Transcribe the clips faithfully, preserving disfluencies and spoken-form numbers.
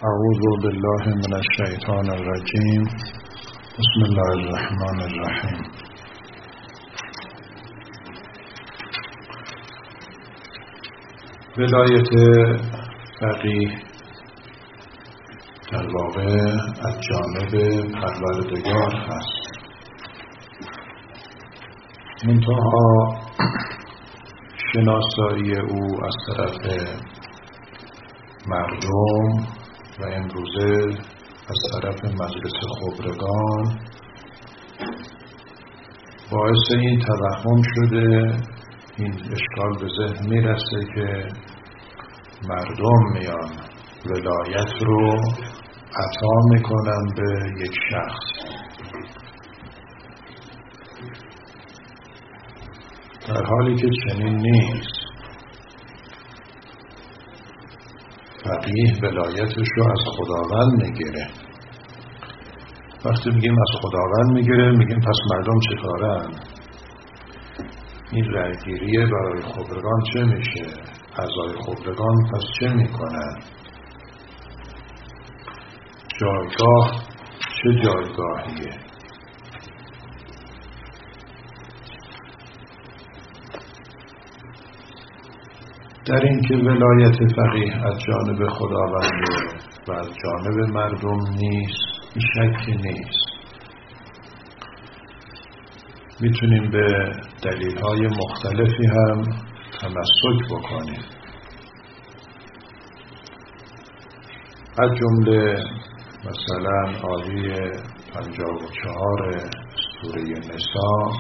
اعوذ بالله من الشیطان الرجیم. بسم الله الرحمن الرحیم. ولایت فقیه در واقع از جانب پروردگار هست، منتها شناسایی او از طرف مردم و امروزه از طرف مجلس خبرگان باعث این توهم شده، این اشکال به ذهن میرسه که مردم میان ولایت رو عطا میکنن به یک شخص، در حالی که چنین نیست. فقیه ولایتش رو از خداوند میگیره. وقتی میگیم از خداوند میگیره، میگیم پس مردم چه کارن؟ این رأیگیریه برای خبرگان چه میشه؟ اعضای خبرگان پس چه میکنن؟ جایگاه چه جایگاهیه؟ در این که ولایت فقیه از جانب خداونده و از جانب مردم نیست، این شکی نیست. میتونیم به دلیل‌های مختلفی هم تمسک بکنیم، از جمله مثلا آیه پنجاه و چهار سوره نساء،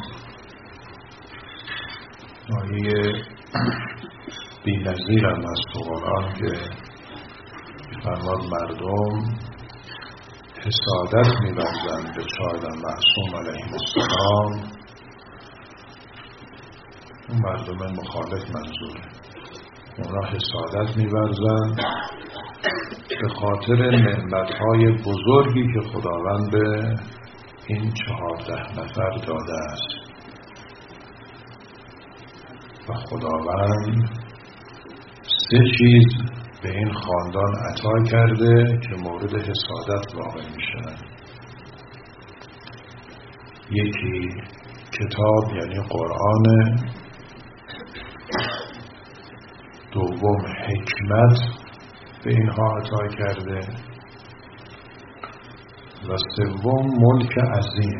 آیه بی نظیر هم از تو قرآن که فرماد مردم حسادت می‌ورزند به چهارده معصوم علیهم السلام. اون مردم مخالف منظوره، اونا حسادت می‌ورزند به خاطر نعمت‌های بزرگی که خداوند به این چهارده نفر داده است و خداوند سه چیز به این خاندان عطا کرده که مورد حسادت واقع میشن. یکی کتاب یعنی قرآن، دوم حکمت به اینها عطا کرده و سوم ملک عظیم.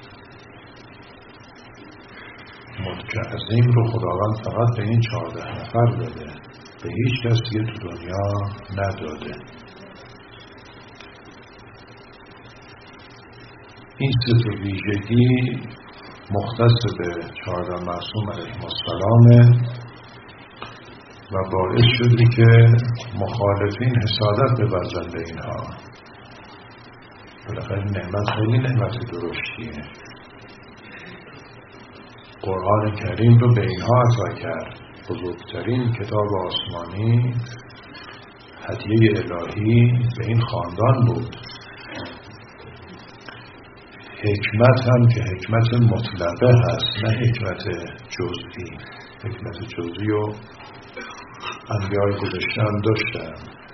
ملک عظیم رو خداوند فقط به این چهارده نفر داده، به هیچ کس دیگه تو دنیا نداده. این سه تا ویژگی مختص به چهارده معصوم علیهم السلام و باعث شده که مخالفین حسادت بورزند به اینها. بالاخره نعمت خیلی نعمت درشتیه. قرآن کریم رو به اینها عطا کرد، بزرگترین کتاب آسمانی، هدیه الهی به این خاندان بود. حکمت هم که حکمت مطلقه هست، نه حکمت جزئی. حکمت جزئی و انبیاء گذشته هم داشتن.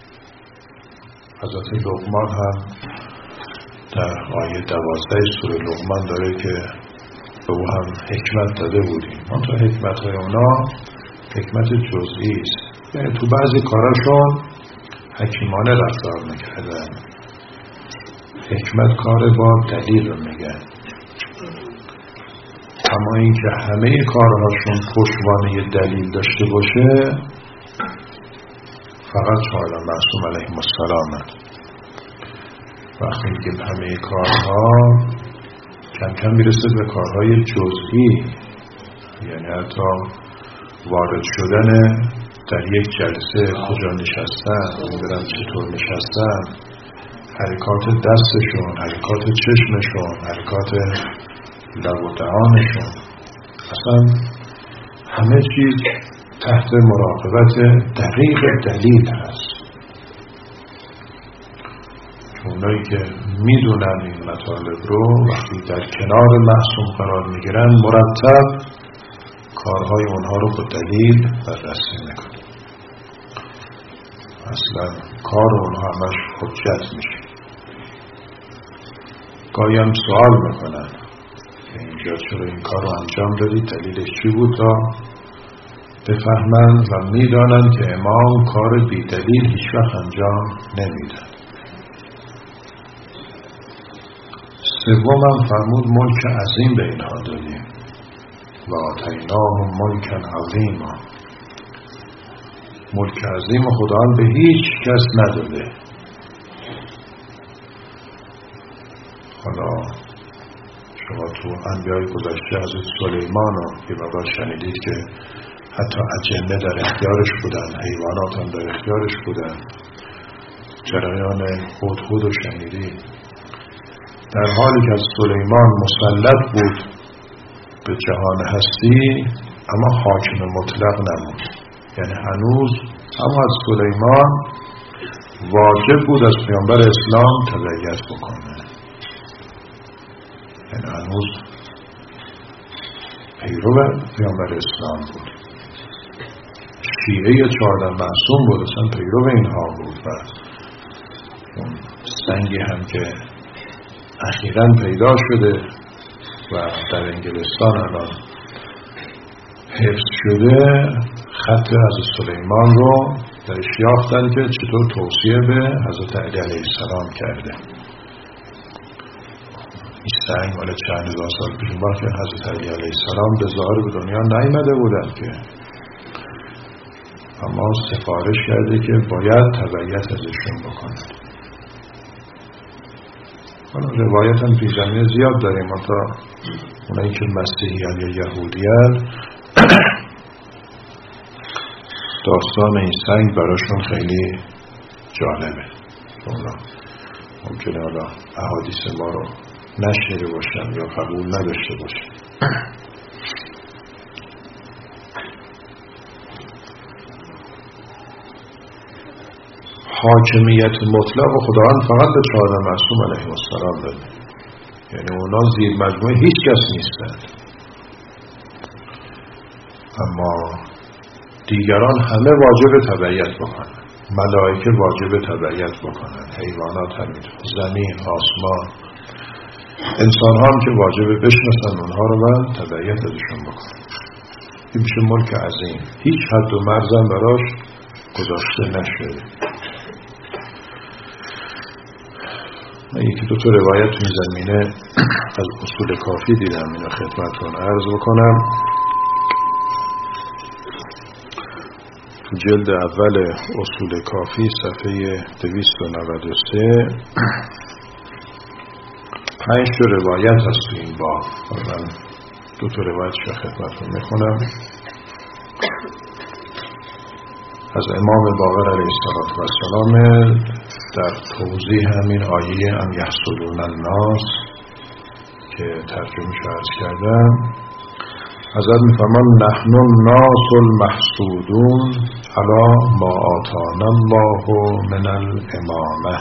حضرت لقمان هم در آیه دوازده سوره لقمان داره که به او هم حکمت داده بودیم. منتها حکمت های اونا حکمت جزئی است، یعنی تو بعضی کاراشون حکیمانه رفتار میکردن. حکمت کار با دلیل رو میگن، اما این که همه کارهاشون پشتوانه دلیل داشته باشه فقط چهارده معصوم علیهم السلام. وقتی میگیم همه کارها، کم کم میرسه به کارهای جزئی، یعنی حتی وارد شدن در یک جلسه، کجا نشستن، میدونن چطور نشستن، حرکات دستشون، حرکات چشمشون، حرکات لب و دهانشون، اصلا همه چیز تحت مراقبت دقیق دلیل هست. اونایی که میدونن این مطالب رو وقتی در کنار معصوم قرار میگیرن، مرتب کارهای اونها رو با دلیل بررسی میکنن. اصلا کار اونها همش حجت میشه. گاهی هم سوال میکنن که اینجا چرا این کار رو انجام دادید، دلیلش چی بود، تا بفهمند و میدانند که امام کار بی دلیل هیچ وقت انجام نمیدن. سومم فرمود ملک عظیم به اینها دادیم و آتیناهم ملکا عظیما. ملک عظیم خدا به هیچ کس نداده. حالا شما تو انبیای گذشته حضرت سلیمان رو یه مقدار شنیدید که حتی اجنه در اختیارش بودن، حیوانات هم در اختیارش بودن. جریان هدهد رو شنیدید. در حالی که از سلیمان مسلط بود به جهان هستی، اما حاکم مطلق نمود. یعنی هنوز اما از سلیمان واجب بود از پیامبر اسلام تبعیت بکنه. یعنی هنوز پیرو پیامبر اسلام بود. شیعه چهارده معصوم بود، اصلا پیرو اینها بود. و اون سنگی هم که اخیراً پیدا شده و در انگلستان الان حفظ شده، خط حضرت سلیمان رو درش یافتن که چطور توصیه به حضرت علی علیه السلام کرده. این سنگ مال چند هزار سال پیش بود که حضرت علی علیه السلام به ظاهر به دنیا نیامده بودن که، اما سفارش کرده که باید تبعیت ازشون بکنه. حالا روایت هم توی زمینه زیاد داریم، تا اونایی که مسیحیان یا یهودیان داستان این سنگ براشون خیلی جالبه. اونا ممکنه حالا احادیث ما رو نشنیده باشن یا قبول نداشته باشن. حاکمیت مطلق و خداوند فقط به چهارده معصوم علیهم السلام داده. یعنی اونا زیر مجموعه هیچ کس نیستند. اما دیگران همه واجب تبعیت بکنن. ملائکه واجب تبعیت بکنن، حیوانات همینطور، زمین، آسمان، انسان هم که واجب بشناسن اونها رو من تبعیت ازشون بکنن. این میشه ملک عظیم. هیچ حد و مرزم براش گذاشته نشده. من یکی دو تا روایت تو زمینه از اصول کافی دیدم، اینو خدمتتون عرض بکنم. تو جلد اول اصول کافی صفحه دویست و نود و سه پنج تا روایت هست تو این باب. من دو تا روایت رو خدمتتون میخونم. از امام باقر علیه السلام در توضیح همین آیه ام یحسدون الناس که ترجمه عرض کردم، حضرت میفرمان نحن الناس المحسودون علی ما آتانا الله من الامامه.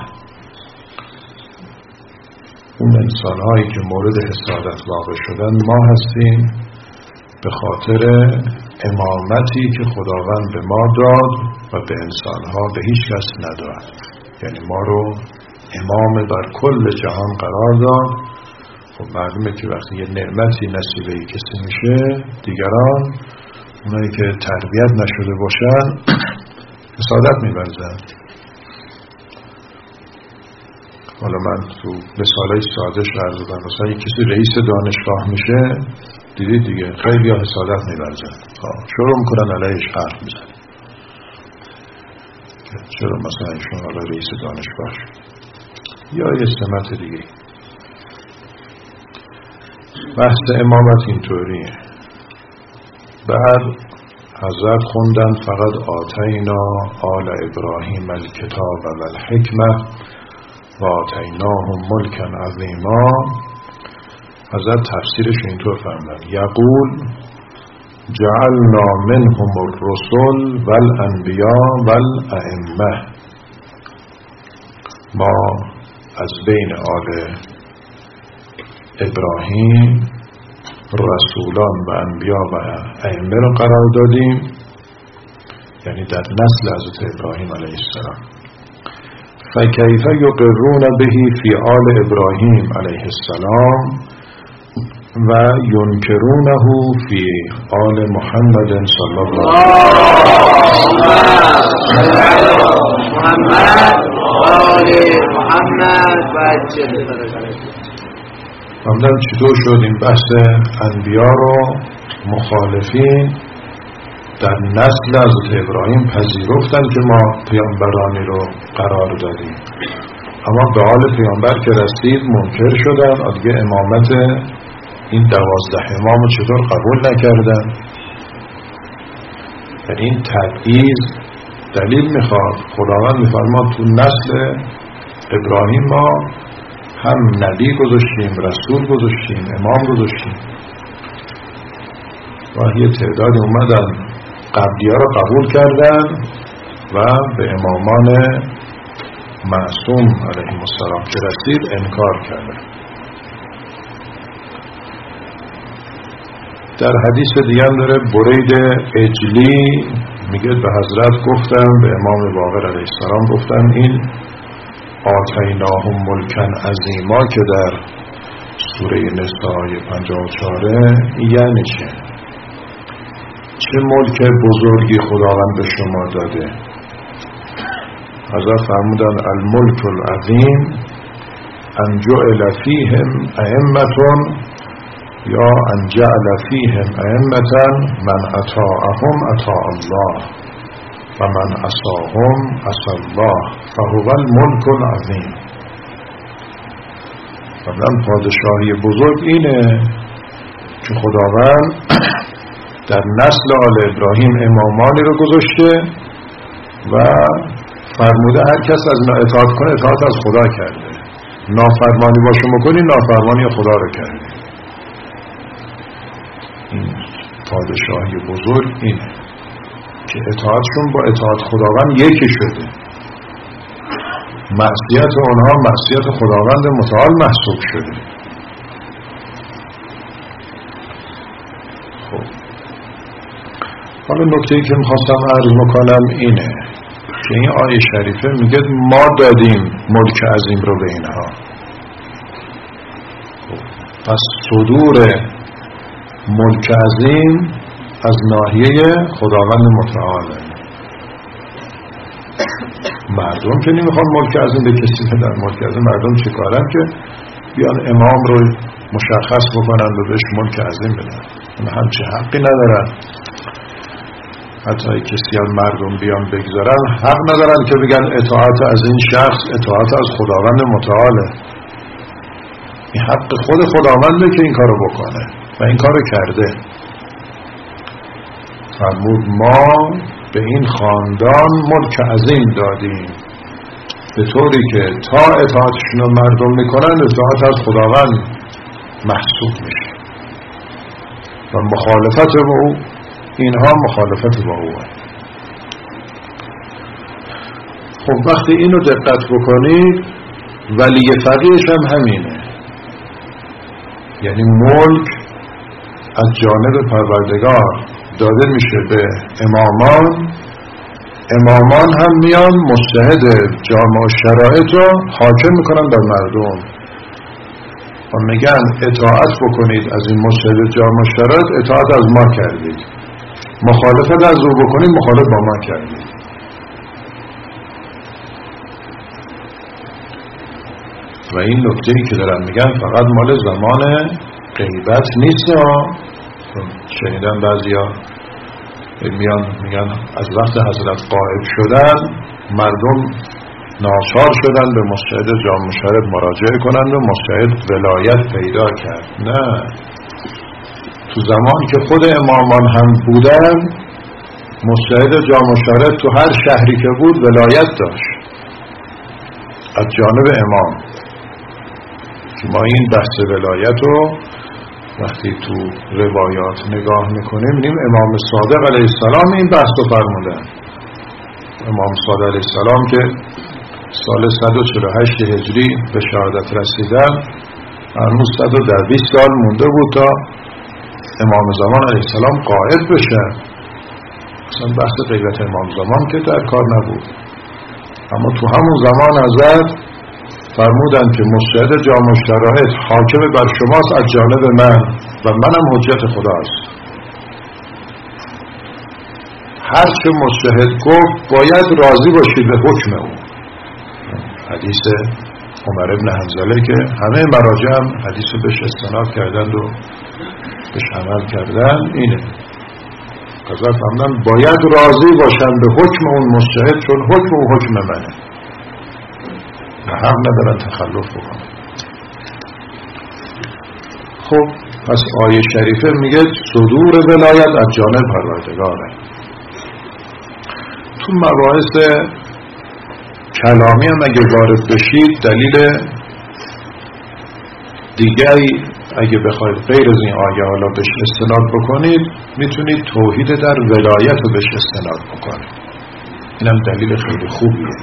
اون انسان هایی که مورد حسادت واقع شدن ما هستیم به خاطر امامتی که خداوند به ما داد و به انسان ها به هیچ کس نداد. یعنی ما رو امام بر کل جهان قرار داد. خب معلومه که وقتی یه نعمتی نصیبه کسی میشه، دیگران اونایی که تربیت نشده باشن حسادت می‌ورزن. حالا من تو مثالای ساده عرض کردم، مثلا یک کسی رئیس دانشگاه میشه، دیدید دیگه خیلی ها حسادت می‌ورزن، شروع میکنن علیهش حرف میزنن. چرا مثلا ایشون حالا رئیس دانشگاه شد یا یه سمت دیگه. بحث امامت اینطوریه. بعد حضرت خوندن فقط آتینا آل ابراهیم الکتاب و الحکمه و آتیناهم ملکا عظیما. حضرت تفسیرش اینطور فرمودن یقول جعلنا منهم الرسل والانبیاء والائمه. ما از بین آل ابراهیم رسولان و انبیا و ائمه رو قرار دادیم یعنی در نسل حضرت ابراهیم علیه السلام. فکیف یقرون به فی آل ابراهیم علیه السلام و ینکرونه فی آل محمد صلی الله علیه محمد و آل محمد و همدن چطور شد این بحث انبیا رو مخالفین در نسل حضرت ابراهیم پذیرفتن که ما پیامبرانی رو قرار دادیم، اما به حال پیامبر که رسید منکر شدن، دیگه امامت این دوازده امام رو چطور قبول نکردن. یعنی این تبعیض دلیل میخواد. خداوند میفرماد تو نسل ابراهیم ما هم نبی گذاشتیم، رسول گذاشتیم، امام گذاشتیم و یه تعداد اومدن قبلی ها رو قبول کردن و به امامان معصوم علیهم السلام که رسید انکار کردن. در حدیث دیگه هم داره برید اجلی میگه به حضرت گفتن، به امام باقر علیه السلام گفتن این آتیناهم ملکن عظیما که در سوره نساء پنجاه و چهار یعنی چه؟ چه ملک بزرگی خداوند به شما داده؟ حضرت فرمودن الملک العظیم ان جعل فیهم ائمة یا ان جعل فیهم ائمة من اطاعهم اطاع الله و من عصاهم عصا الله فهو الملک العظیم. قبلا پادشاهی بزرگ اینه که خداوند در نسل آل ابراهیم امامانی رو گذاشته و فرموده هر کس از اینا اطاعت کنه اطاعت از خدا کرده، نافرمانی با شما کنی نافرمانی خدا رو کرده. این پادشاهی بزرگ اینه که اطاعتشون با اطاعت خداوند یکی شده، معصیت اونها معصیت خداوند متعال محسوب شده. خب حالا نکته‌ای که می‌خواستم عرض بکنم اینه که این آیه شریفه میگه ما دادیم ملک عظیم رو به اینها. پس صدور ملک عظیم از ناحیه خداوند متعاله. مردم که نمیخوان ملک عظیم به کسی بدن. ملک عظیم مردم چه کارن که بیان امام رو مشخص بکنن و بهش ملک عظیم بدن؟ همچه حقی ندارن. حتی کسی از مردم بیان بگذارن حق ندارن که بگن اطاعت از این شخص اطاعت از خداوند متعاله. این حق خود خداونده که این کارو بکنه و این کارو کرده. فرمود ما به این خاندان ملک عظیم دادیم به طوری که تا اطاعتشون رو مردم میکنن اطاعت از خداوند محسوب میشه و مخالفت با او اینها مخالفت با او. خب وقتی اینو دقت بکنید ولی فقیهش هم همینه، یعنی ملک از جانب پروردگار داده میشه به امامان. امامان هم میان مجتهد جامع شرایط رو حاکم میکنن بر مردم و میگن اطاعت بکنید از این مجتهد جامع شرایط اطاعت از ما کردید، مخالفت از او بکنید مخالف با ما کردید. و این نکته‌ای که دارن میگن فقط مال زمان غیبت نیست. شنیدن بعضیا میان میگن از وقت حضرت غائب شدن مردم ناچار شدن به مجتهد جامع شرایط مراجعه کنند و مجتهد ولایت پیدا کرد. نه، تو زمان که خود امامان هم بودن مجتهد جامع شرایط تو هر شهری که بود ولایت داشت از جانب امام. که ما این بحث ولایت رو وقتی تو روایات نگاه میکنیم می‌بینیم امام صادق علیه السلام این بحث رو فرمودن. امام صادق علیه السلام که سال صد و چهل و هشت هجری به شهادت رسیدن هنوز صد و دویست سال مونده بود تا امام زمان علیه السلام غائب بشه. اصلا بحث غیبت امام زمان که در کار نبود، اما تو همون زمان حضرت فرمودن که مشهد جامع الشرائط حاکم بر شماست از جانب من و منم حجت خداست. هر چه مشهد گفت باید راضی باشید به حکم او. حدیث عمر ابن حنظله که همه مراجع هم حدیث رو بهش استناد کردند و بهش عمل کردن اینه. حضرت فرمودن باید راضی باشن به حکم اون مشهد چون حکم او حکم منه و حق ندارن تخلف بکنن. خب پس آیه شریفه میگه صدور ولایت از جانب پروردگاره. تو مباحث کلامی هم اگه وارد بشید دلیل دیگری اگه بخواید غیر از این آیه حالا بهش استناد بکنید میتونید توحید در ولایت رو بهش استناد بکنید. اینم دلیل خیلی خوبیه.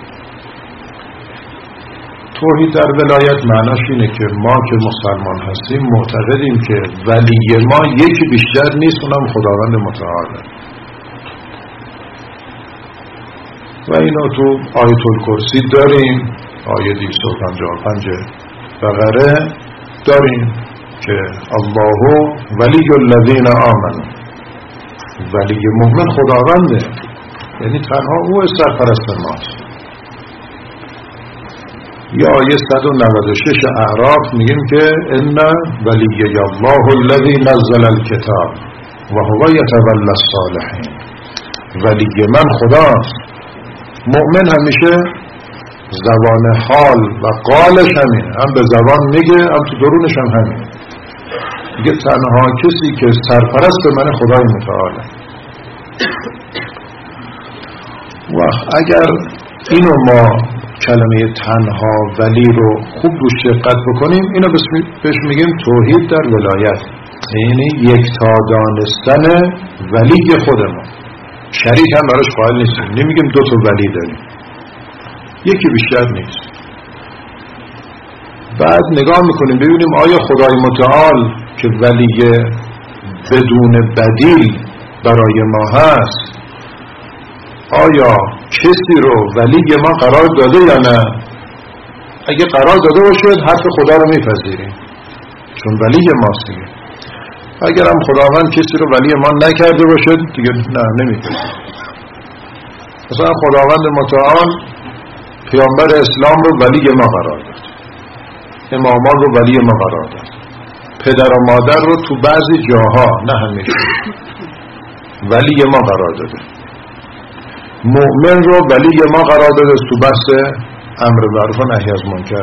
توحید در ولایت معناش اینه که ما که مسلمان هستیم معتقدیم که ولی ما یکی بیشتر نیست، اونم خداوند متعاله و اینو تو آیت الکرسی داریم، آیه دویست و پنجاه و پنج بقره داریم که الله ولی الذین آمنوا، ولی مؤمن خداونده، یعنی تنها او سرپرست ماست. یا آیه صد و نود و شش اعراف میگیم که ان ولی الله الذی نزل الکتاب و هو یتولی الصالحین، ولی من خداست. مؤمن همیشه زبان حال و قالش همین، هم به زبان میگه هم تو درونش هم همین، میگه تنها کسی که سرپرست من خدای متعاله. و اگر اینو ما کلمه تنها ولی رو خوب روش دقت بکنیم، اینو بهش میگیم توحید در ولایت، یعنی یکتا دانستن ولی خودمون. شریک هم براش قائل نیستیم، نمیگیم دو تا ولی داریم، یکی بیشتر نیست. بعد نگاه میکنیم ببینیم آیا خدای متعال که ولی بدون بدیل برای ما هست، آیا کسی رو ولی ما قرار داده یا نه؟ اگه قرار داده باشه حرف خدا رو میپذیریم چون ولی ماست. اگر هم خداوند کسی رو ولی ما نکرده باشه دیگه نه نمیپذیریم. مثلا خداوند متعال پیامبر اسلام رو ولی ما قرار داد، امامان رو ولی ما قرار داد، پدر و مادر رو تو بعضی جاها نه همیشه ولی ما قرار داده، مؤمن رو ولی ما قرار داده تو بحث امر معروف و نهی از منکر.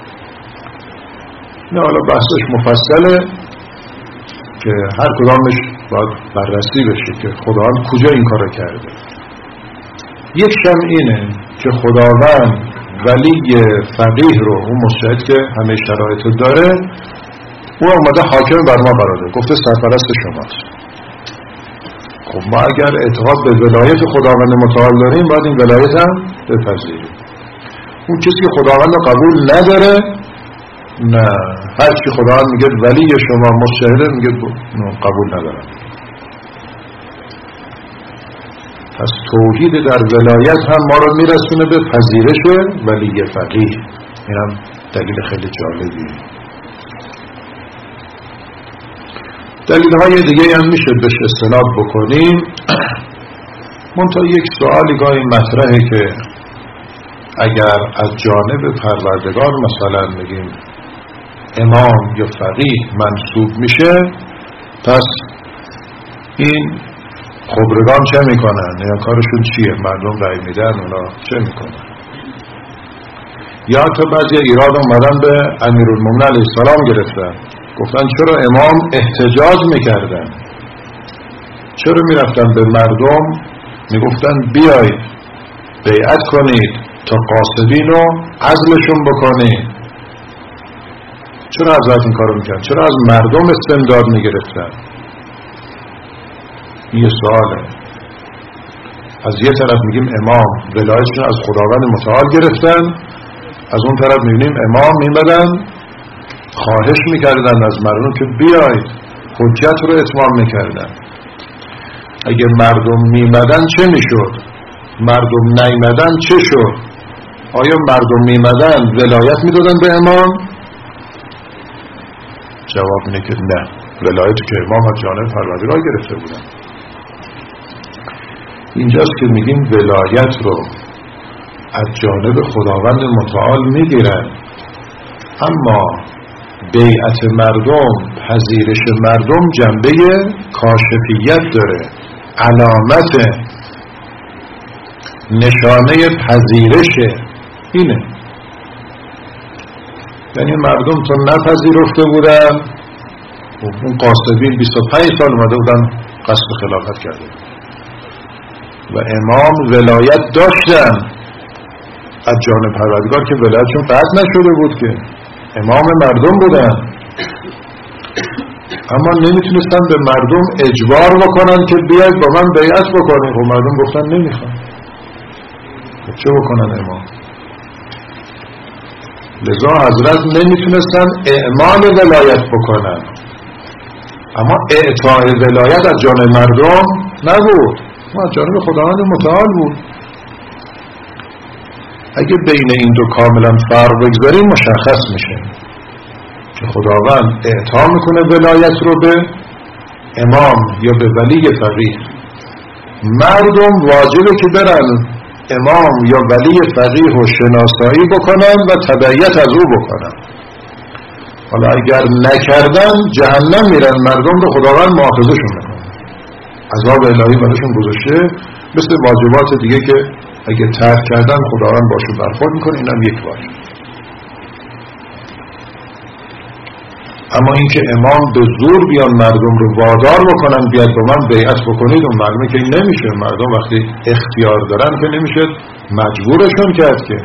نه حالا بحثش مفصله که هر کدامش باید بررسی بشه که خداوند کجا این کارو کرده. یک شم اینه که خداوند ولی فقیه رو، اون مشهد که همه شرایطو داره، اون اومده حاکم بر ما قرار داده، گفته سرپرست شماست. خب ما اگر اعتقاد به ولایت خداوند متعال داریم باید این ولایت هم بپذیریم. اون کسی که خداوند رو قبول نداره، نه، هر چی خداوند میگه ولی شما مشهده میگه قبول ندارم. پس توحید در ولایت هم ما رو میرسونه به پذیرش ولی فقیه. این هم دلیل خیلی جالبیه. دلیل های دیگه هم میشه بهش استناد بکنیم. منتها یک سوالی گاهی مطرحه که اگر از جانب پروردگار مثلا میگیم امام یا فقیه منصوب میشه، پس این خبرگان چه میکنن؟ یا کارشون چیه؟ مردم رأی میدن، اونا چه میکنن؟ یا تا بعضی ایراد اومدن به امیرالمومنین علیه السلام گرفتن، گفتن چرا امام احتجاج میکردن؟ چرا میرفتن به مردم میگفتن بیایید بیعت کنید تا قاصدین رو عزلشون بکنید؟ چرا حضرت این کارو میکرد؟ چرا از مردم استمداد میگرفتن؟ این یه سواله. از یه طرف میگیم امام ولایتشون از خداوند متعال گرفتن، از اون طرف میبینیم امام میمدن خواهش میکردن از مردم که بیایید، حجت رو اتمام میکردن. اگه مردم میمدن چه میشد؟ مردم نیمدن چه شد؟ آیا مردم میمدن ولایت میدادن به امام؟ جواب اینه که نه، ولایت که امام از جانب پروردگار گرفته بودن. اینجاست که میگیم ولایت رو از جانب خداوند متعال میگیرن، اما بیعت مردم، پذیرش مردم جنبه کاشفیت داره، علامت نشانه پذیرشه. اینه یعنی مردم تا نپذیرفته بودن، اون قاسبین بیست و پنج سال اومده بودن قصد خلافت کرده و امام ولایت داشتن از جانب پروردگار که ولایتشون قطع نشده بود، که امام مردم بودن، اما نمیتونستن به مردم اجبار بکنن که بیاید با من بیعت بکنید. خب مردم گفتن نمیخوان، چه بکنن امام؟ لذا حضرت نمیتونستن اعمال ولایت بکنن، اما اعطای ولایت از جانب مردم نبود، ما از جانب خداوند متعال بود. اگه بین این دو کاملا فرق بگذاریم مشخص میشه که خداوند اعطا میکنه ولایت رو به امام یا به ولی فقیه، مردم واجبه که برن امام یا ولی فقیه رو شناسایی بکنن و تبعیت از او بکنن. حالا اگر نکردن جهنم میرن، مردم رو خداوند مؤاخذهشون میکنه، عذاب الهی براشون گذاشته، مثل واجبات دیگه که اگه ترک کردن خداوند باشون برخورد میکنه، اینم یک واجب. اما اینکه امام به زور بیان مردم رو وادار بکنن بیاد با من بیعت بکنید، اون معلومه که این نمیشه. مردم وقتی اختیار دارن که نمیشه مجبورشون کرد. که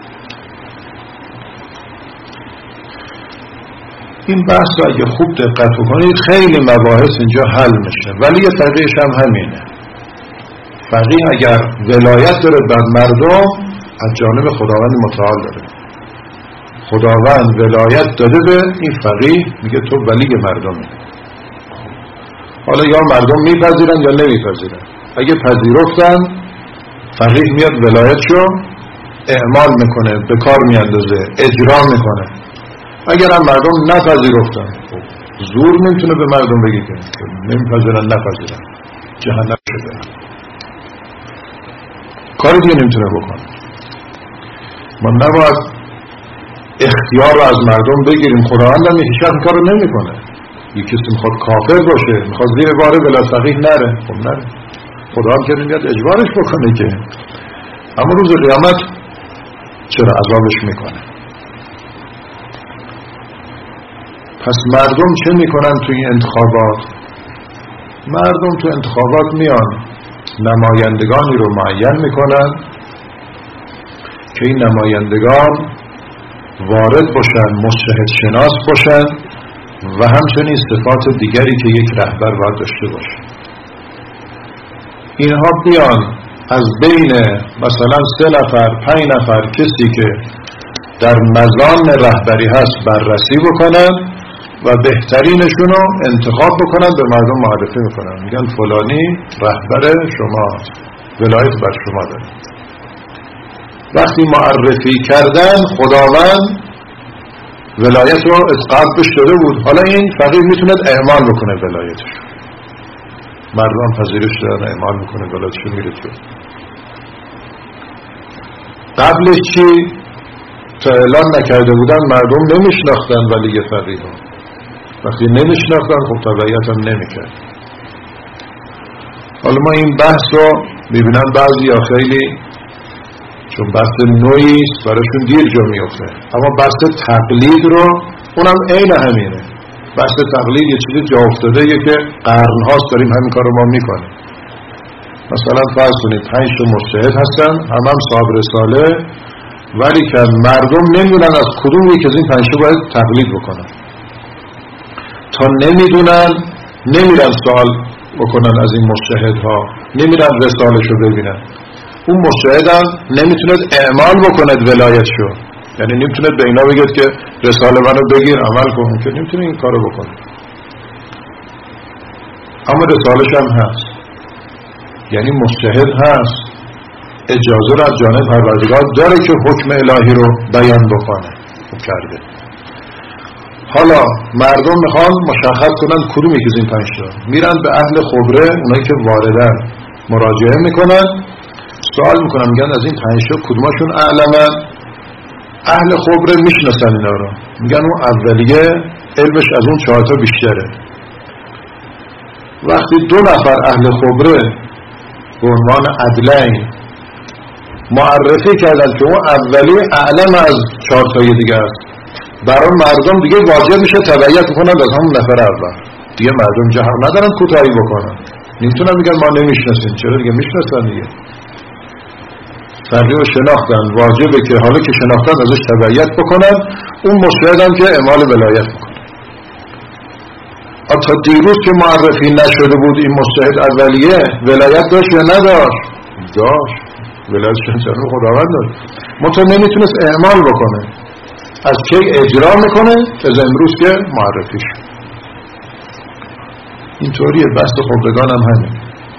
این بحث رو اگه خوب دقت بکنید خیلی مباحث اینجا حل میشه. ولی فقیهش هم همینه، فقیه اگر ولایت داره بر مردم از جانب خداوند متعال داره، خداوند ولایت داده به این فقیه، میگه تو ولی مردمی. حالا یا مردم میپذیرن یا نمیپذیرن. اگه پذیرفتن فقیه میاد ولایتشو اعمال میکنه، به کار میاندازه، اجرا میکنه. اگر هم مردم نپذیرفتن، زور نمیتونه به مردم بگه که نمیپذیرن نپذیرن، جهنم شده، کاری دیگه نمیتونه بکنه. ما نباید اختیار رو از مردم بگیریم. خداوند هم هیچ وقت کارو نمیکنه. یک کسی میخواد کافر باشه، میخواد زیر بار بلا فقیه نره، خب نره. خدا هم که نمیاد اجبارش بکنه که، اما روز قیامت چرا عذابش میکنه. پس مردم چه میکنن توی انتخابات؟ مردم تو انتخابات میان نمایندگانی رو معین میکنن که این نمایندگان وارد باشن، مجتهد شناس باشن و همچنین صفات دیگری که یک رهبر باید داشته باشه. اینها بیان از بین مثلا سه نفر پنج نفر کسی که در مزان رهبری هست بررسی بکنن و بهترینشون رو انتخاب بکنن، به مردم معرفی میکنن، میگن فلانی رهبر شما، ولایت بر شما داره. وقتی معرفی کردن خداوند ولایت رو از قبل بهش داده بود، حالا این فقیه میتونه اعمال بکنه ولایتش، مردم پذیرش دادن اعمال میکنه ولایتش رو میره تو. قبلش چی؟ تا اعلان نکرده بودن مردم نمیشناختن ولی فقیه رو، وقتی نمیشناختن خب تبعیت هم نمیکرد. حالا ما این بحث رو میبینن بعضی یا خیلی چون بحث نوعی است براشون دیر جا میفته، اما بحث تقلید رو اونم عین همینه. بحث تقلید یه چیزی جا افتاده یه که قرنهاست داریم همین کار رو ما میکنیم. مثلا فرض کنید پنج تا مجتهد هستن، هم هم صاحب رساله، ولی که مردم نمیدونن از کدوم یک از این پنج تا باید تقلید بکنن. تا نمیدونن نمیرن سوال بکنن از این مجتهدها، نمیرن رسالشو ببینن. اون مجتهد هم نمیتونه اعمال بکنه ولایتشو، یعنی نمیتونه به اینا بگه که رساله منو بگیر عمل کن، که نمیتونه این کارو بکنه. اما رسالش هم هست. یعنی مجتهد هست، اجازه را از جانب پروردگار داره که حکم الهی رو بیان بکنه. خوب کرده. حالا مردم میخوان مشخص کنن کدوم یکی از این پنج تا، میرن به اهل خبره، اونایی که واردن مراجعه میکنن، سوال میکنن، میگن از این پنج تا کدومشون اعلمن؟ اهل خبره میشناسن اینا رو، میگن اون اولیه علمش از اون چهار تا بیشتره. وقتی دو نفر اهل خبره به عنوان عدلین معرفی کردن که اون اولی اعلم از چهار تای دیگه است، برای مردم دیگه واجب میشه تبعیت بکنن از همون نفر اول. دیگه مردم جهر ندارن کوتاهی بکنن، نمیتونن میگن ما نمیشناسیم. چرا؟ دیگه میشناسن دیگه. فردی رو شناختن، واجبه که حالا که شناختن ازش تبعیت بکنن. اون مجتهدن که اعمال ولایت بکنن. تا دیروز که معرفی نشده بود این مجتهد اولیه، ولایت داشت یا نداشت؟ داشت. ولایت شنجانو خداوند داشت، منطقه نمیتونست اعمال بکنه. از که اجرا میکنه از امروز که معرفی شد. اینطوریه. بحث خبرگان هم همین.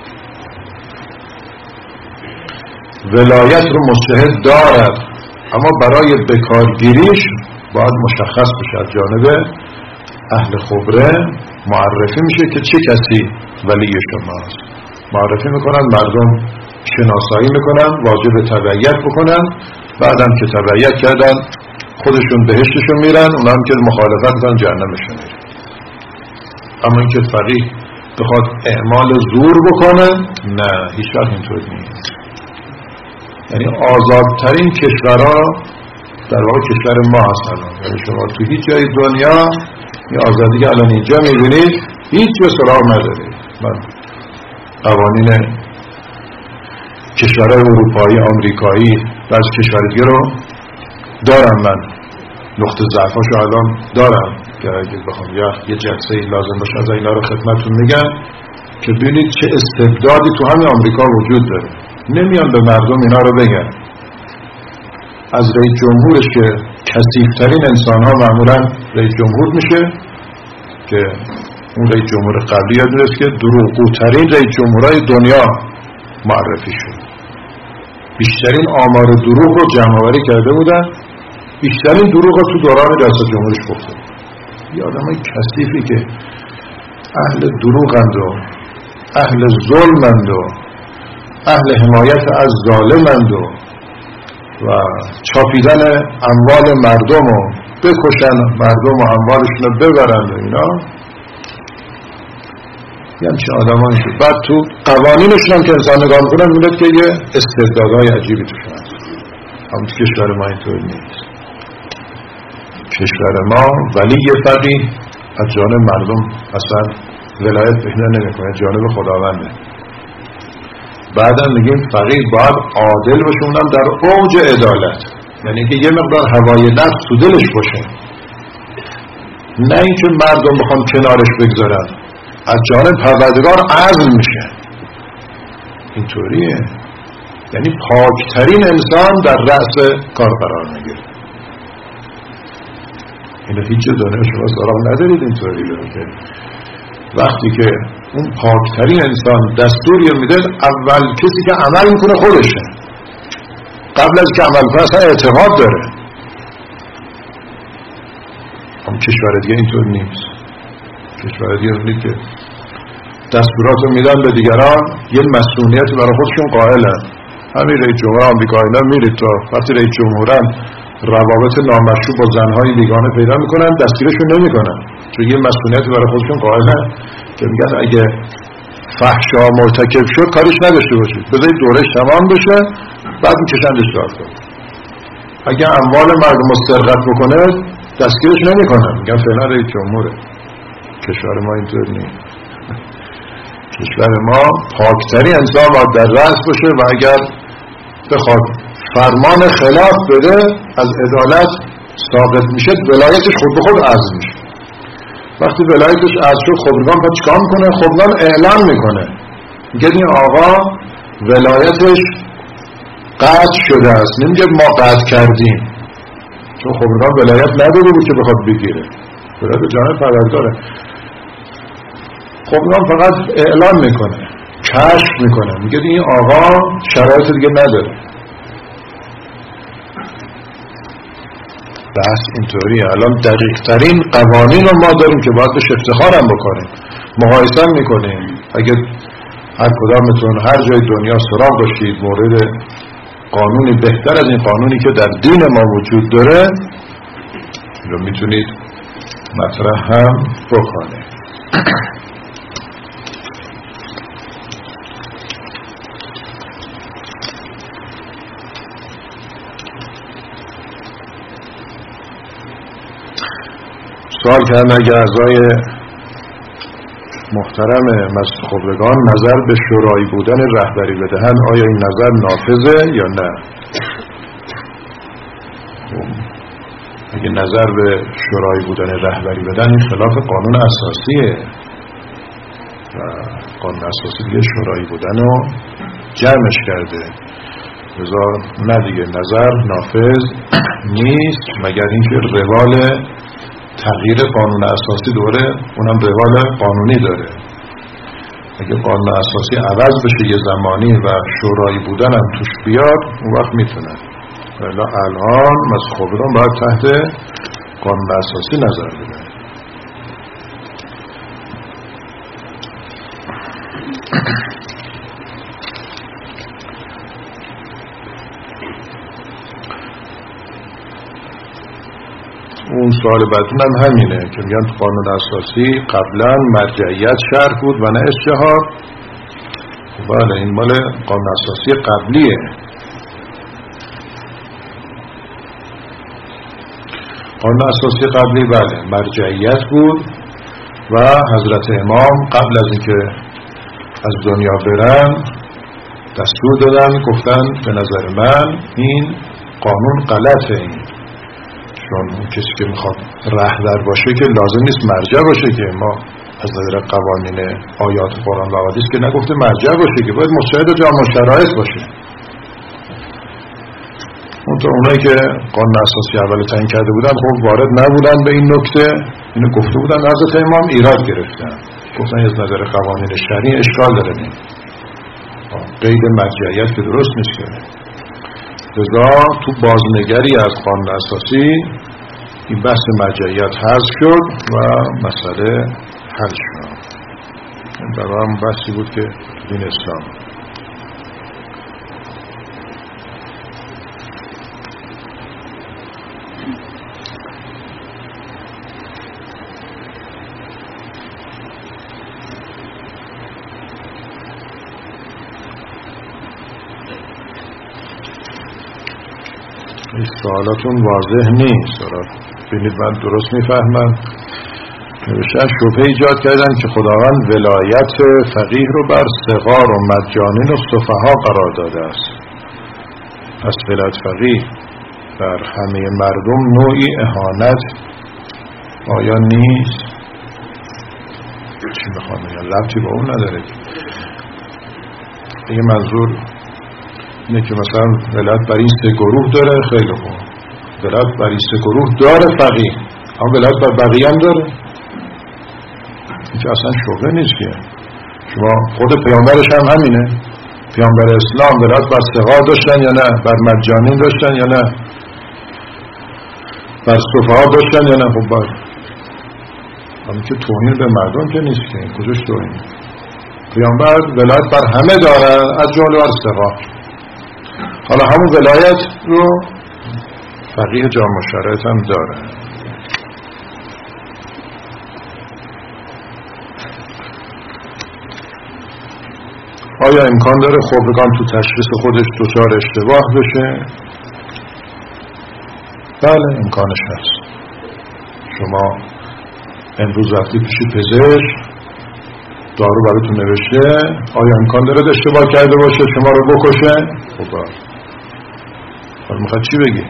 ولایت رو مجتهد دارد، اما برای بکارگیریش باید مشخص بشه از جانب اهل خبره، معرفی میشه که چه کسی ولی شماست. معرفی میکنن، مردم شناسایی میکنن، واجب تبعیت بکنن. بعدم که تبعیت کردن خودشون بهشتشون میرن، اونا هم که مخالفت کنن جهنمشون میرن. اما اینکه فقیه بخواد اعمال زور بکنه، نه، هیچ وقت اینطور نیست. یعنی آزادترین کشورها در واقع کشور ما هستن. یعنی شما تو هیچ جای دنیا این آزادی که الان اینجا میبینید هیچ جا سراغ ندارید. من قوانین کشورهای اروپایی، آمریکایی و از کشور دیگه رو دارم، من نقطه ضعفاشو الان دارم که اگه بخوام یه جلسه لازم باشه از اینا رو خدمتتون میگم که ببینید چه استبدادی تو همین آمریکا وجود داره. نمیان به مردم اینا رو بگن. از رئیس جمهورش که کثیف‌ترین انسان‌ها معمولاً رئیس جمهور میشه، که اون رئیس جمهور قبلی یادتونه که دروغگوترین رئیس جمهورهای دنیا معرفی شد. بیشترین آمار دروغ رو جمع‌آوری کرده بودن، بیشترین دروغ رو تو دوران ریاست جمهوریش گفته. یه آدمای کثیفی که اهل دروغند و اهل ظلمند و اهل حمایت از ظالمند و و چاپیدن اموال مردم و بکشن مردم و اموالشون رو ببرند و اینا، یه همچین آدم هایی که بعد تو قوانینشون هم که انسان نگاه میکنن میبینید که یه استبدادهای عجیبی توشون هست. هم تو کشور ما اینطور نیست. کشور ما ولی یه فقیه از جانب مردم اصلا ولایت پیدا نمیکنه، جانب خداونده. بعدم میگیم فقیه باید عادل باشه، اونم در اوج عدالت، یعنی که یه مقدار هوای نفس تو دلش باشه، نه اینکه مردم بخوام کنارش بگذارن، از جانب پروردگار عزم میشه. اینطوریه. یعنی پاکترین انسان در رأس کار قرار میگیره. اینو هیچ جا دنیا شما سراغ ندارید اینطوری که وقتی که اون پاکترین انسان دستوری میده، اول کسی که عمل میکنه خودشه، قبل از که عمل کنه اصلا اعتقاد داره. هم کشور دیگه اینطور نیست. کشور دیگه میدید که دستورات رو میدن به دیگران، یه مسئولیت برای خودشون قائلن. همین رئیس جمهور آمریکا اینا میرید تا وقتی رئیس جمهورن روابط نامشروع با زنهای بیگانه پیدا میکنن، دستگیرشون نمیکنن، چون یه مسئولیت برای خودشون قائلن که میگن اگه فحشا مرتکب شد کارش نداشته باشید، بذارید دورش تمام بشه بعد میکشندش دادگاه. اگه اموال مردم رو سرقت بکنه دستگیرش نمیکنن، میگن فعلا رئیس جمهوره. کشور ما اینطور نیست. کشور ما پاکترین انسان باید در رأس باشه و اگر بخواد فرمان خلاف بده از عدالت ساقط میشه، ولایتش خود به خود عزم میشه. وقتی ولایتش عزم شد، خبرگان باید چیکار میکنه؟ خبرگان اعلام میکنه، میگه این آقا ولایتش قطع شده است. نمیگه ما قطع کردیم، چون خبرگان ولایت نداره بود که بخواد بگیره، ولایت جانب پروردگاره. خبرگان فقط اعلام میکنه کشف میکنه، میگه این آقا شرایط دیگه نداره. بس اینطوریه. الان دقیق ترین قوانین رو ما داریم که باید بهش افتخار هم بکنیم، مقایسه میکنیم. اگه هر کدامتون هر جای دنیا سراغ داشتید مورد قانونی بهتر از این قانونی که در دین ما وجود داره رو میتونید مطرح هم بکنید. سوال کردن اگر اعضای محترم مسجد خبرگان نظر به شورایی بودن رهبری بدهن آیا این نظر نافذه یا نه؟ اگه نظر به شورایی بودن رهبری بدن این خلاف قانون اساسیه و قانون اساسی دیگه شورایی بودن رو جمعش کرده، لذا نه دیگه نظر نافذ نیست مگر اینکه روال تغییر قانون اساسی دوره اونم روال قانونی داره. اگه قانون اساسی عوض بشه یه زمانی و شورایی بودن هم توش بیاد اون وقت میتونه، ولی الان مسجد خبرگان باید تحت قانون اساسی نظر بده. اون سوال بعدون هم همینه که میگن تو قانون اساسی قبلا مرجعیت شرح بود و نه اجتهاد. بله این مال قانون اساسی قبلیه. قانون اساسی قبلی بله مرجعیت بود و حضرت امام قبل از اینکه از دنیا برن دستور دادن، گفتن به نظر من این قانون غلطه، این چون اون کسی که میخواد رهبر باشه که لازم نیست مرجع باشه، که ما از نظر قوانین آیات قرآن و احادیث که نگفته مرجع باشه، که باید مستعد جامع شرایط باشه. اون تا اونایی که قانون اساسی اول تعیین کرده بودن خب وارد نبودن به این نکته، اینو گفته بودن حضرت امام ایراد گرفتن، گفتن از نظر قوانین شرعی اشکال داره، این قید مرجعیت که درست نیست که. لذا تو بازنگری از قانون اساسی این بحث مرجعیت حذف شد و مسئله حل شد. این برای هم بحثی بود که دین اسلام. این سوالاتون واضح نیست، ببینید من درست میفهمم. نوشتن شبهه ایجاد کردن که خداوند ولایت فقیه رو بر صغار و مجانین و سفها قرار داده است، پس ولایت فقیه بر همه مردم نوعی اهانت آیا نیست؟ چی میخوام بگم؟ ربطی با اون نداره. این منظور اینه که مثلا ولایت بر این سه گروه داره، خیلی خوب، ولایت بر این سه گروه داره فقیه، اما ولایت بر بقیه هم داره، این که اصلا شبهه نیست که. شما خود پیامبرش هم همینه، پیامبر اسلام ولایت بر صغار داشتن یا نه، بر مجانین داشتن یا نه، بر سفها داشتن یا نه. خب بر همین که توهین به مردم که نیست که، این کجاش توهین؟ پیامبر ولایت بر همه داره از جمله بر صغار. حالا همون ولایت رو فقیه جامع شرایط هم داره. آیا امکان داره خبرگان تو تشخیص خودش دچار اشتباه بشه؟ بله امکانش هست. شما امروز وقتی پیش پزشک دارو براتون نوشته، آیا امکان داره اشتباه کرده باشه شما رو بکشه؟ خب حالا میخواد چی بگید؟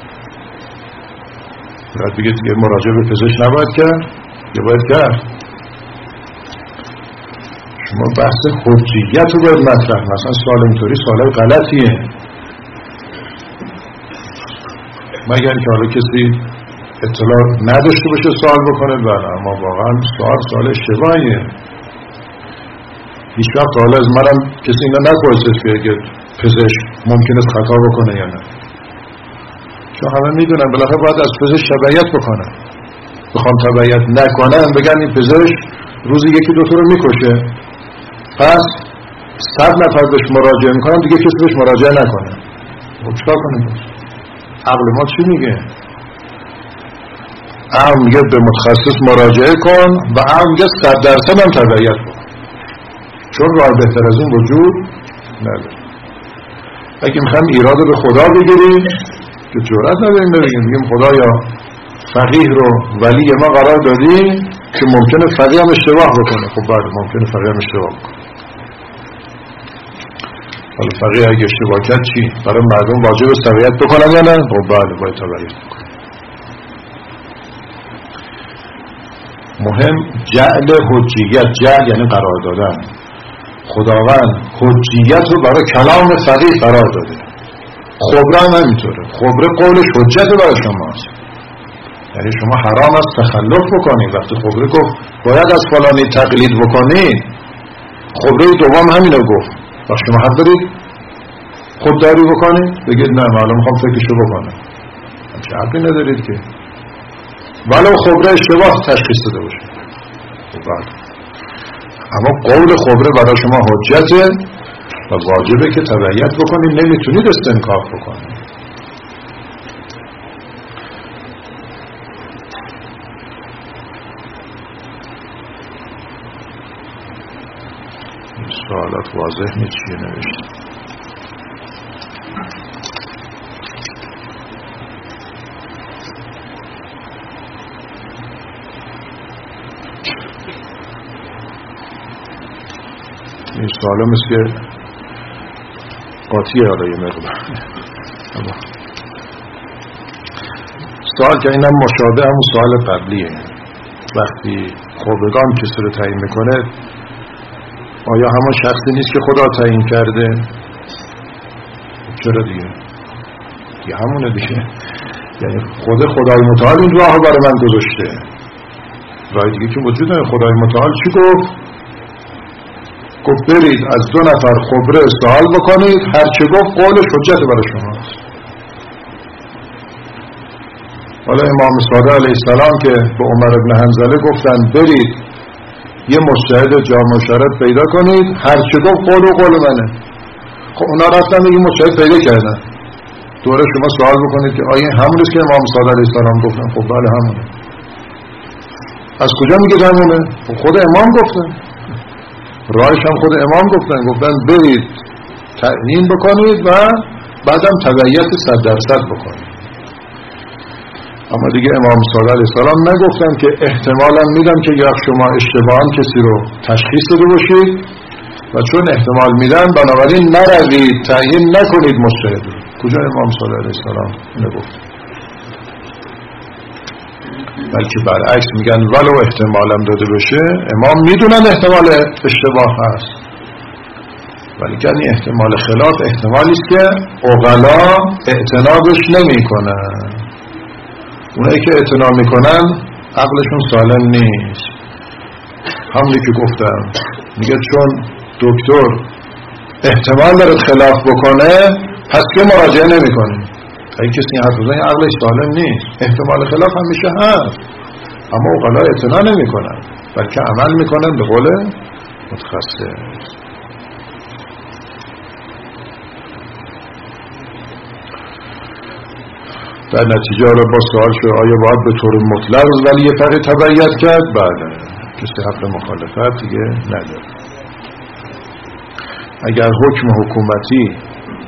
باید بگید که مراجعه به پزشک نباید کرد یا باید کرد؟ شما بحث حجیت رو باید مطرح، مثلا سوال اینطوری سوال غلطیه، مگر که حالا کسی اطلاع نداشته باشه سوال بکنه. بله اما واقعا سوال سوال اشتباهیه. هیچ وقت حالا از منم کسی اینا نپرسید که اگه پزشک ممکنه خطا بکنه یا نه، چون همه میدونن بالاخره باید از پزشک تبعیت بکنن. بخوام تبعیت نکنن بگن این پزشک روزی یکی دو تا رو میکشه، پس صد نفر بهش مراجعه میکنن دیگه کسی بهش مراجعه نکنه. خب چیکار کنیم؟ عقل ما چی میگه؟ عقل میگه به متخصص مراجعه کن و عقل میگه صد درصد هم تبعیت کن، چون راه بهتر از این وجود نداره. اگه میخوایم ایراد به خدا بگیریم که جرأت نداریم بگیم بگیم خدایا فقیه رو ولی ما قرار دادیم که ممکنه فقیه هم اشتباه بکنه. خب بله ممکنه فقیه هم اشتباه بکنه. حالا فقیه اگه اشتباه کرد چی؟ برای مردم واجب تبعیت بکنن یا نه؟ خب بله باید تبعیت بکنن. مهم جعل حجیت. جعل یعنی قرار دادن. خداوند حجیت رو برای کلام فقیه قرار داده. خبره هم همینطوره. خبره قولش حجت برای شماست، یعنی شما حرام است تخلف بکنید. وقتی خبره گفت باید از فلانی تقلید بکنید، خبره دوم همینو گفت، وقتی شما حق دارید خودداری بکنید بگید نه معلوم میخوام فکرشو بکنم، همچه حقی ندارید که ولو خبره اشتباه تشخیص داده باشه. اما قول خبره برای شما حجته و واجبه که تبعیت بکنید، نمیتونید استنکاف بکنید. این سوالات واضح نیست چیه نوشته. این سوال هم مثل که قاطیه حالا یه مقدار. سوال که اینم مشابه همون سوال قبلیه. وقتی خبرگان کسی رو تعیین میکنه آیا همون شخصی نیست که خدا تعیین کرده؟ چرا دیگه؟ دیگه همونه دیگه. یعنی خود خدای متعال این راه برای من گذاشته. راه دیگه که وجود نداره. خدای متعال چی گفت؟ گفت برید از دو نفر خبره سوال بکنید، هر چه گفت قولش حجت برای شماست. حالا امام صادق علیه السلام که به عمر ابن حنظله گفتن برید یه مجتهد جامع شرط پیدا کنید، هر چه گفت قول و قول منه. خب اونا رفتن یه مجتهد پیدا کردن، دوره شما سوال بکنید که آیا همون است که امام صادق علیه السلام گفتن؟ خب بله همونه. از کجا میگه همونه؟ خب خود امام گفتن، راهش هم خود امام گفتن، گفتن برید تعیین بکنید و بعدم تبعیت صد درصد بکنید. اما دیگه امام صادق علیه السلام نگفتن که احتمالا میدم که یا شما اشتباهاً کسی رو تشخیص داده باشید و چون احتمال میدن بنابراین نروید تعیین نکنید مجتهد. کجا امام صادق علیه السلام نگفت؟ بلکه برعکس میگن ولو احتمالم داده بشه امام میدونن احتمال اشتباه هست، ولی که این احتمال خلاف احتمالی است که عقلا اعتنابش نمی کنن. اونایی که اعتنا میکنن عقلشون سالم نیست. همونی که گفتم میگه چون دکتر احتمال داره خلاف بکنه پس که مراجعه نمیکنه. اگه کسی این حرف بزنه عقلش سالم نیست. احتمال خلاف همیشه هست اما عقلا اعتنا نمیکنن بلکه عمل میکنن به قول متخصص. در نتیجه رو با سوال شد آیا باید به طور مطلق ولی یه فرقی تبعیت کرد؟ بله، کسی حق مخالفت دیگه نداره. اگر حکم حکومتی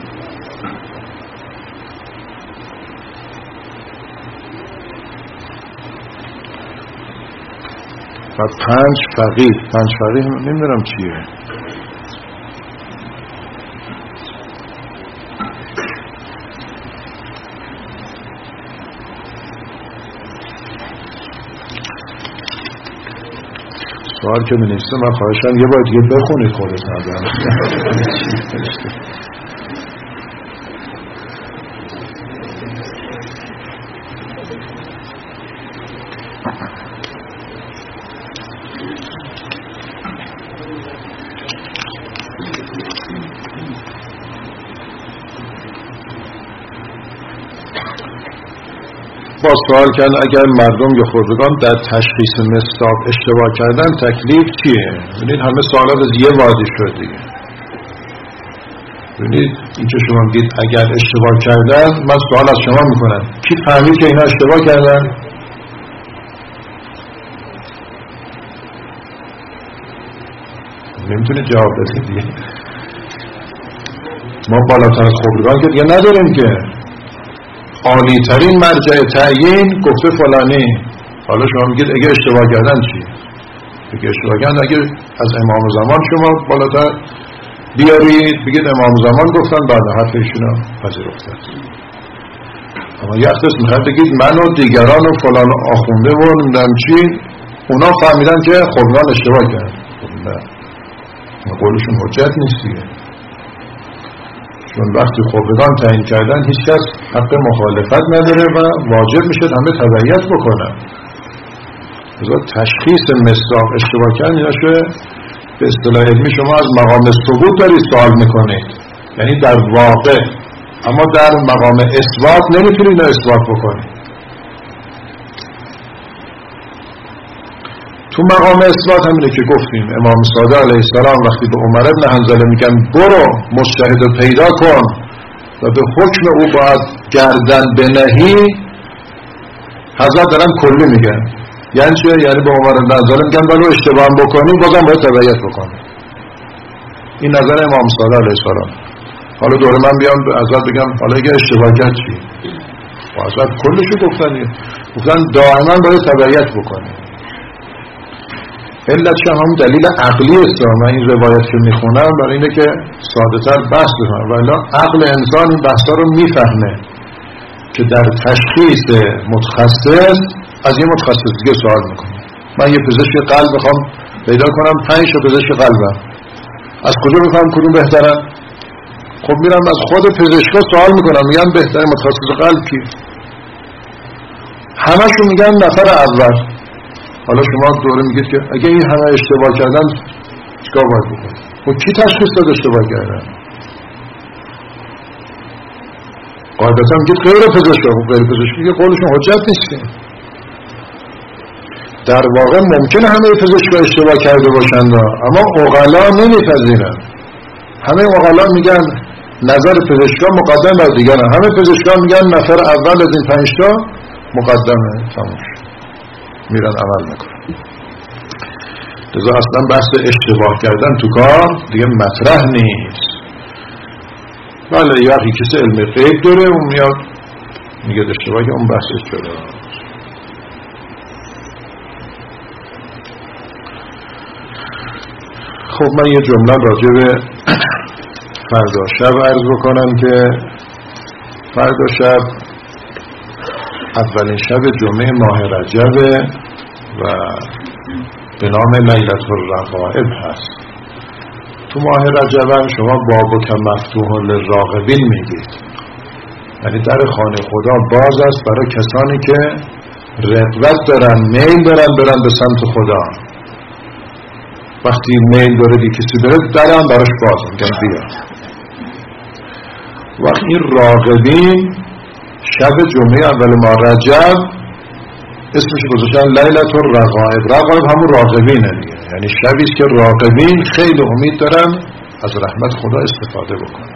و پنج فقیه پنج فقیه نمیدونم چیه، سوال که می نیسته من خواهشم یه باید دیگه بخونید خودت ندارم. سوال کرد اگر مردم یا خودگان در تشخیص مصداق اشتباه کردن تکلیف چیه؟ ببینید همه سوالات از یه وادی شد دیگه. ببینید این که شما میگید اگر اشتباه کردن، من سوال از شما میکنم کی فهمید که اینا اشتباه کردن؟ نمیتونه جواب بدید دیگه. ما بالاتر از خودگان که دیگه نداریم که عالی ترین مرجع تعیین گفته فلانی. حالا شما میگید اگه اشتباه کردن چی؟ اگه اشتباه کردن اگه از امام زمان شما بالاتر بیارید بگید امام زمان گفتن بعد حرف ایشونا پذیرفتن. اما یه اختص میخواد بگید من و دیگران و فلان آخونده و نمیدونم چی اونا فهمیدن که خودگان اشتباه کرد. خب نه، قولشون حجت نیست دیگه. چون وقتی خودگان تعیین کردن هیچ کس حق مخالفت نداره و واجب میشه همه تبعیت بکنن. لذا تشخیص مصداق اشتباه کردن اینا شده به اصطلاح علمی شما از مقام ثبوت دارید سوال میکنید، یعنی در واقع، اما در مقام اثبات نمیتونید اثبات بکنید. تو مقام اثبات همینه که گفتیم امام صادق علیه السلام وقتی به عمر بن حنظله میگن برو مجتهد رو پیدا کن و به حکم او باید گردن بنهی، حضرت دارن کلی میگن. یعنی چه؟ یعنی به عمر بن حنظله میگن ولو اشتباه بکنی بازم باید تبعیت بکنی. این نظر امام صادق علیه السلام. حالا دوره من بیام به حضرت بگم حالا اگه اشتباه کرد چی؟ و حضرت کلشو گفتن گفتن دائما باید تبعیت بکنی. علت چه هم دلیل عقلی است. من این روایت که میخونم برای اینه که ساده تر بحث بکنم، ولی عقل انسان این بحثا رو میفهمه که در تشخیص متخصص از یه متخصص دیگه سوال میکنه. من یه پزشک قلب بخوام پیدا کنم، پنج تا پزشک قلبم، از کجا بفهم کدوم بهترن؟ خب میرم از خود پزشکا سوال میکنم، میگن بهترین متخصص قلب کی؟ همشون میگن نفر اول. حالا شما دوره میگید که اگه این همه اشتباه کردن چیکار باید بکنم؟ و کی تشخیص داد اشتباه کردن؟ قاعدتا میگید غیر پزشکا. خب غیر پزشکی که قولشون حجت نیست. در واقع ممکنه همه پزشکا اشتباه کرده باشند، اما عقلا نمیپذیرن. همه عقلا میگن نظر پزشکا مقدم بر دیگران. همه پزشکا میگن نفر اول از این پنج تا مقدمه، تموم شد، میرن عمل میکنن. لذا اصلا بحث اشتباه کردن تو کار دیگه مطرح نیست. بله یکی کسی علم غیب داره اون میاد میگه اشتباه که اون بحث چرا. خب من یه جمله راجع به فردا شب عرض بکنم که فردا شب اولین شب جمعه ماه رجب و به نام لیلة الرغائب هست. تو ماه رجب هم شما بابک مفتوح للراغبین میگید، یعنی در خانه خدا باز است برای کسانی که رغبت دارن، میل دارن برن به سمت خدا. وقتی میل داره دی کسی بره درم براش باز میگن بیا. وقتی این راغبین شب جمعه اول ماه رجب اسمش گذاشتن لیلة الرغائب. رغائب همون راغبینه دیگه، یعنی شبی است که راغبین خیلی امید دارن از رحمت خدا استفاده بکنن.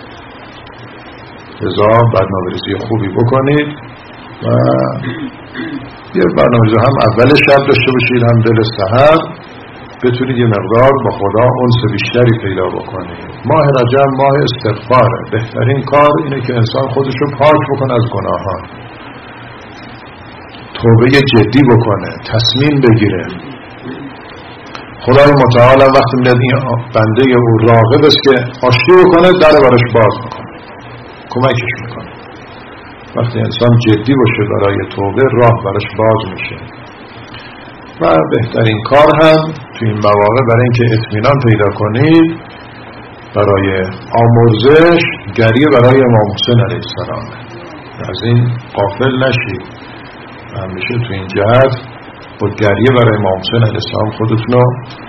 لذا برنامه‌ریزی خوبی بکنید و یه برنامه‌ریزی هم اول شب داشته باشید هم دل سحر، بتونید یه مقدار با خدا انس بیشتری پیدا بکنید. ماه رجب ماه استغفاره. بهترین کار اینه که انسان خودش رو پاک بکنه از گناهان، توبه جدی بکنه، تصمیم بگیره. خدای متعال وقتی میاد این بنده او راغب است که آشتی بکنه در براش باز میکنه، کمکش میکنه. وقتی انسان جدی باشه برای توبه راه براش باز میشه. و بهترین کار هم تو این مواقع برای اینکه اطمینان پیدا کنید برای آمرزش گریه برای امام حسین علیه السلام. از این غافل نشید، همیشه تو این جهت با گریه برای امام حسین علیه السلام خودتون رو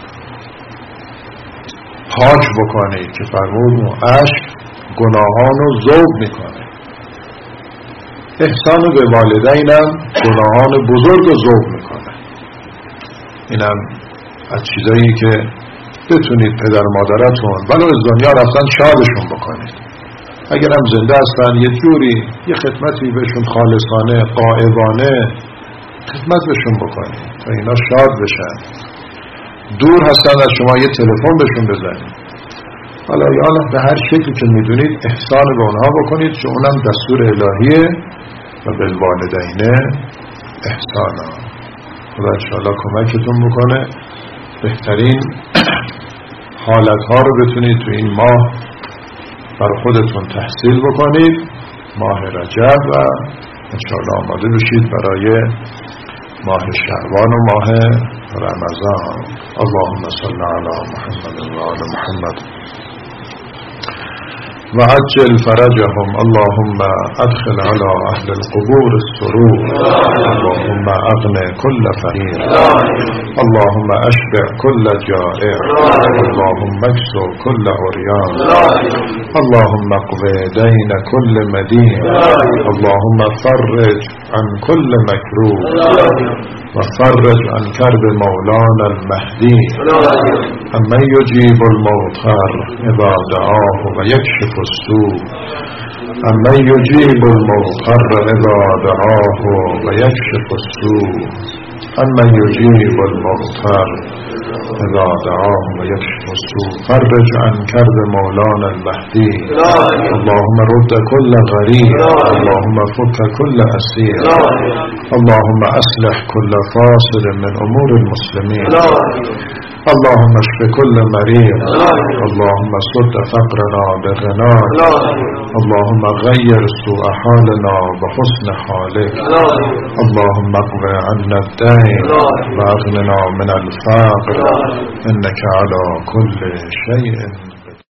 پاک بکنید که فرمود اون عشق گناهان رو ذوب میکنه. احسان به والدینم گناهان بزرگ و ذوب میکنه. اینم از چیزایی که بتونید پدر مادرتون ولو از دنیا رفتن شادشون بکنید. اگرم زنده هستن یه جوری یه خدمتی بهشون خالصانه غائبانه خدمت بهشون بکنید تا اینا شاد بشن. دور هستن از شما یه تلفن بهشون بزنید. حالا یا به هر شکلی که میدونید احسان به اونها بکنید که اونم دستور الهیه و بالوالدین احسانا. خدا انشاءالله کمکتون بکنه بهترین حالتها رو بتونید تو این ماه بر خودتون تحصیل بکنید. ماه رجب و انشاءالله آماده بشید برای ماه شعبان و ماه رمضان. اللهم صل علی محمد و آل محمد و عجل فرجهم. اللهم ادخل على اهل القبور السرور. اللهم اغن كل فقير. اللهم اشبع كل جائع. اللهم اكسو كل عريان. اللهم اقض دين كل مدين. اللهم فرج عن كل مكروه وفرج عن كرب مولانا المهدي. أمن يجيب المضطر إذا دعاه ويكشف السوء. أمن يجيب المضطر إذا دعاه ويكشف السوء. أمن يجيب المضطر إذا دعاه ويكشف السوء. فرج عن كرب مولانا المهدي. اللهم رد كل غريب. اللهم فك كل أسير. اللهم أصلح كل فاصل من أمور المسلمين. اللهم اشف كل مريض. اللهم سد فقرنا بغناك. اللهم غير سوء حالنا بحسن حالك. اللهم اقض عنا الدين واغننا من الفقر إنك على كل شيء